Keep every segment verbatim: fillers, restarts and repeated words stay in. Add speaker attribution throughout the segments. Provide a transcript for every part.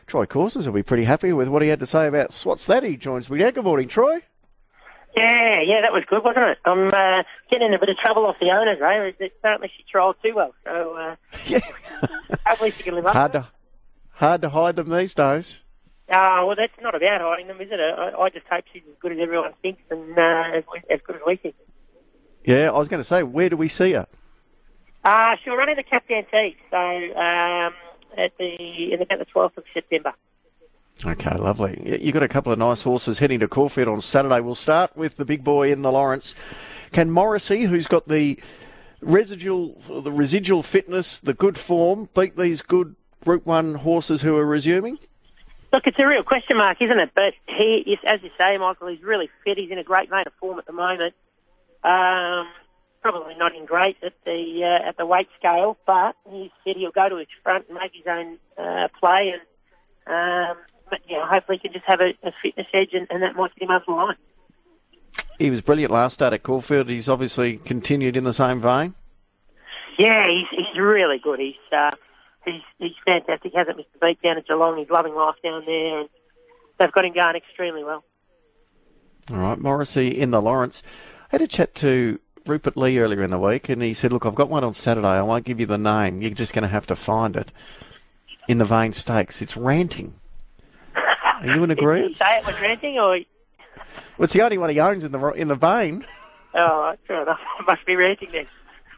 Speaker 1: Troy Courses will be pretty happy with what he had to say about Swats That. He joins me now. Good morning, Troy.
Speaker 2: Yeah, yeah, that was good, wasn't it? I'm uh, getting in a bit of trouble off the owners, eh? Apparently she trialled too well, so uh,
Speaker 1: yeah.
Speaker 2: hopefully she can live
Speaker 1: it's
Speaker 2: up
Speaker 1: hard
Speaker 2: to
Speaker 1: to, hard to hide them these days.
Speaker 2: Oh, well, that's not about hiding them, is it? I, I just hope she's as good as everyone thinks and uh, as, as good as we think.
Speaker 1: Yeah, I was going to say, where do we see her?
Speaker 2: Uh, she'll run in the Captain T, so um, at the in about the twelfth of September.
Speaker 1: Okay, lovely. You've got a couple of nice horses heading to Caulfield on Saturday. We'll start with the big boy in the Lawrence. Can Morrissey, who's got the residual, the residual fitness, the good form, beat these good Group One horses who are resuming?
Speaker 2: Look, it's a real question mark, isn't it? But he, is, as you say, Michael, he's really fit. He's in a great vein of form at the moment. Um, probably not in great at the uh, at the weight scale, but he's fit. He'll go to his front and make his own uh, play, and um, but, you know, hopefully he can just have a, a fitness edge, and, and that might get him over the line.
Speaker 1: He was brilliant last start at Caulfield. He's obviously continued in the same vein.
Speaker 2: Yeah, he's he's really good. He's uh, he's he's fantastic. He hasn't missed a beat down at Geelong. He's loving life down there, and they've got him going extremely well.
Speaker 1: All right, Morrissey in the Lawrence. I had a chat to Rupert Lee earlier in the week, and he said, look, I've got one on Saturday. I won't give you the name. You're just going to have to find it. In the Vane Stakes. It's Ranting. Are you in agreement?
Speaker 2: Did you say it was Ranting, or...?
Speaker 1: Well, it's the only one he owns in the in the Vane.
Speaker 2: Oh, right, fair enough. It must be Ranting then.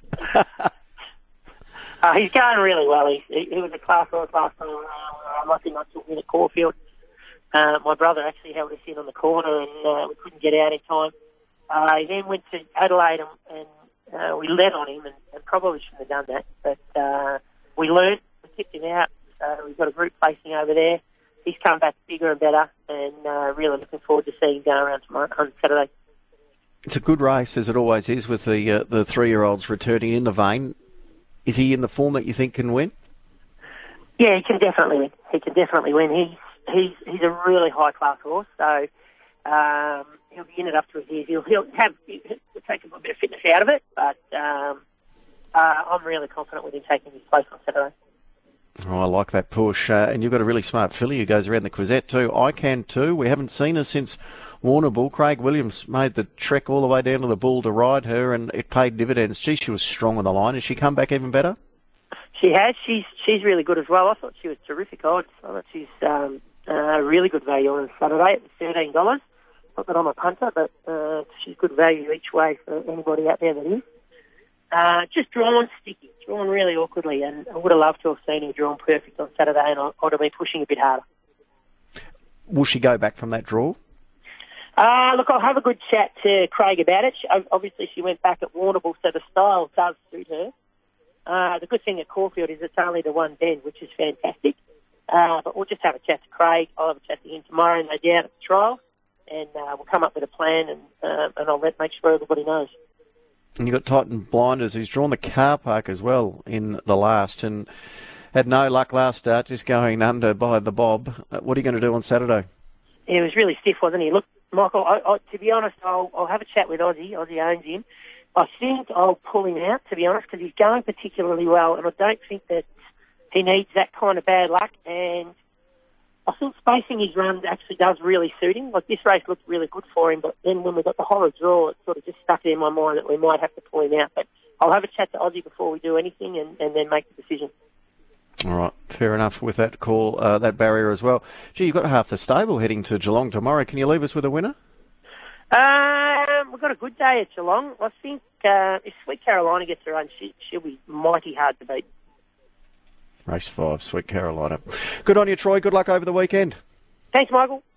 Speaker 2: uh, he's going really well. He, he, he was a class horse last time. Uh, I'm lucky not to win at Caulfield. Uh, my brother actually held us in on the corner, and uh, we couldn't get out in time. Uh, he then went to Adelaide, and, and uh, we led on him, and, and probably shouldn't have done that. But uh, we learned, we tipped him out. So we've got a group placing over there. He's come back bigger and better, and uh, really looking forward to seeing him go around tomorrow on Saturday.
Speaker 1: It's a good race, as it always is, with the uh, the three-year-olds returning in the Vane. Is he in the form that you think can win?
Speaker 2: Yeah, he can definitely win. He can definitely win. He's he's he's a really high-class horse, so um, he'll be in it up to his ears. He'll, he'll have he'll take a little bit of fitness out of it, but um, uh, I'm really confident with him taking his place on Saturday.
Speaker 1: Oh, I like that push. Uh, and you've got a really smart filly who goes around the Quizette too. I can too. We haven't seen her since Warrnambool. Craig Williams made the trek all the way down to the Bull to ride her, and it paid dividends. Gee, she was strong on the line. Has she come back even better?
Speaker 2: She has. She's she's really good as well. I thought she was terrific odds. I thought she's um, uh, really good value on Saturday at thirteen dollars. Not that I'm a punter, but uh, she's good value each way for anybody out there that is. Uh, just drawn sticky, drawn really awkwardly, and I would have loved to have seen her drawn perfect on Saturday, and I would have been pushing a bit harder.
Speaker 1: Will she go back from that draw?
Speaker 2: Uh, look, I'll have a good chat to Craig about it. She, obviously, she went back at Warrnambool, so the style does suit her. Uh, the good thing at Caulfield is it's only the one bend, which is fantastic. Uh, but we'll just have a chat to Craig. I'll have a chat to him tomorrow, no doubt, at the trial, and uh, we'll come up with a plan, and uh, and I'll let make sure everybody knows.
Speaker 1: And you've got Titan Blinders, who's drawn the car park as well in the last, and had no luck last start, just going under by the bob. What are you going to do on Saturday?
Speaker 2: Yeah, it was really stiff, wasn't he? Look, Michael, I, I, to be honest, I'll, I'll have a chat with Ozzy. Ozzy owns him. I think I'll pull him out, to be honest, because he's going particularly well, and I don't think that he needs that kind of bad luck. And I think spacing his runs actually does really suit him. Like, this race looked really good for him, but then when we got the horror draw, it sort of just stuck in my mind that we might have to pull him out. But I'll have a chat to Ozzy before we do anything, and, and then make the decision.
Speaker 1: All right, fair enough with that call, uh, that barrier as well. Gee, you've got half the stable heading to Geelong tomorrow. Can you leave us with a winner?
Speaker 2: Um, we've got a good day at Geelong. I think uh, if Sweet Carolina gets her run, she, she'll be mighty hard to beat.
Speaker 1: Race five, Sweet Carolina. Good on you, Troy. Good luck over the weekend.
Speaker 2: Thanks, Michael.